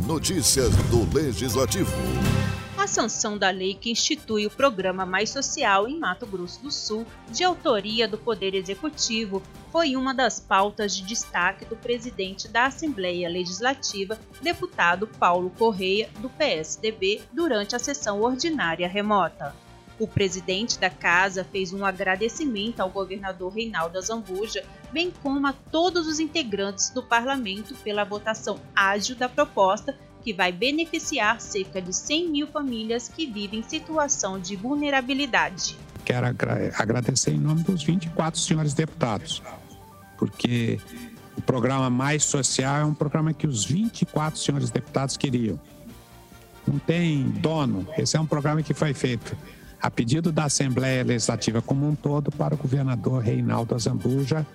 Notícias do Legislativo. A sanção da lei que institui o Programa Mais Social em Mato Grosso do Sul, de autoria do Poder Executivo, foi uma das pautas de destaque do presidente da Assembleia Legislativa, deputado Paulo Correia, do PSDB, durante a sessão ordinária remota. O presidente da Casa fez um agradecimento ao governador Reinaldo Azambuja, bem como a todos os integrantes do parlamento pela votação ágil da proposta, que vai beneficiar cerca de 100 mil famílias que vivem em situação de vulnerabilidade. Quero agradecer em nome dos 24 senhores deputados, porque o programa Mais Social é um programa que os 24 senhores deputados queriam. Não tem dono, esse é um programa que foi feito a pedido da Assembleia Legislativa como um todo para o governador Reinaldo Azambuja,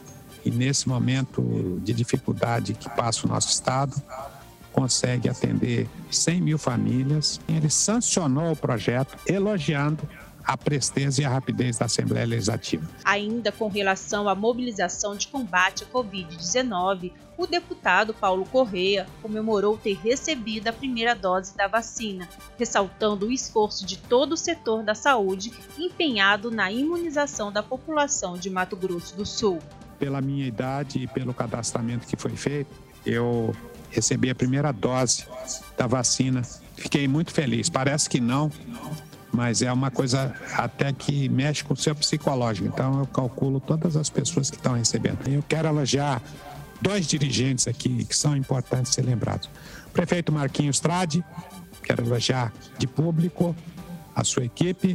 e nesse momento de dificuldade que passa o nosso estado, consegue atender 100 mil famílias. Ele sancionou o projeto, elogiando a presteza e a rapidez da Assembleia Legislativa. Ainda com relação à mobilização de combate à Covid-19, o deputado Paulo Correia comemorou ter recebido a primeira dose da vacina, ressaltando o esforço de todo o setor da saúde empenhado na imunização da população de Mato Grosso do Sul. Pela minha idade e pelo cadastramento que foi feito, eu recebi a primeira dose da vacina. Fiquei muito feliz. Parece que não, mas é uma coisa até que mexe com o seu psicológico. Então eu calculo todas as pessoas que estão recebendo. Eu quero elogiar 2 dirigentes aqui que são importantes ser lembrados. O prefeito Marquinhos Tradi, quero elogiar de público a sua equipe.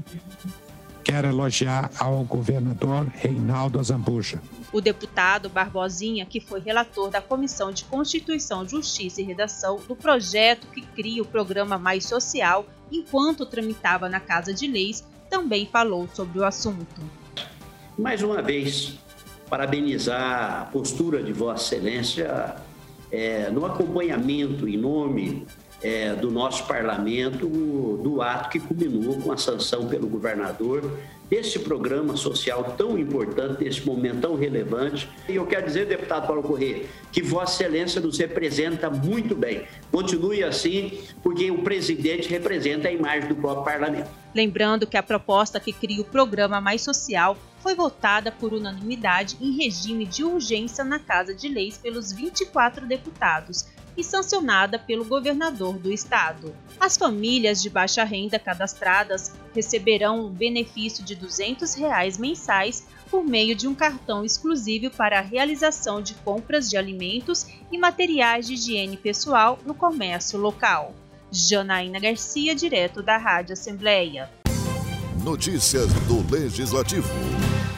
Quero elogiar ao governador Reinaldo Azambuja. O deputado Barbosinha, que foi relator da Comissão de Constituição, Justiça e Redação do projeto que cria o Programa Mais Social, enquanto tramitava na Casa de Leis, também falou sobre o assunto. Mais uma vez, parabenizar a postura de Vossa Excelência no acompanhamento em nome do nosso parlamento do ato que culminou com a sanção pelo governador desse programa social tão importante, nesse momento tão relevante. E eu quero dizer, deputado Paulo Correia, que Vossa Excelência nos representa muito bem. Continue assim, porque o presidente representa a imagem do próprio parlamento. Lembrando que a proposta que cria o Programa Mais Social foi votada por unanimidade em regime de urgência na Casa de Leis pelos 24 deputados e sancionada pelo governador do estado. As famílias de baixa renda cadastradas receberão um benefício de R$ 200 mensais por meio de um cartão exclusivo para a realização de compras de alimentos e materiais de higiene pessoal no comércio local. Janaína Garcia, direto da Rádio Assembleia. Notícias do Legislativo.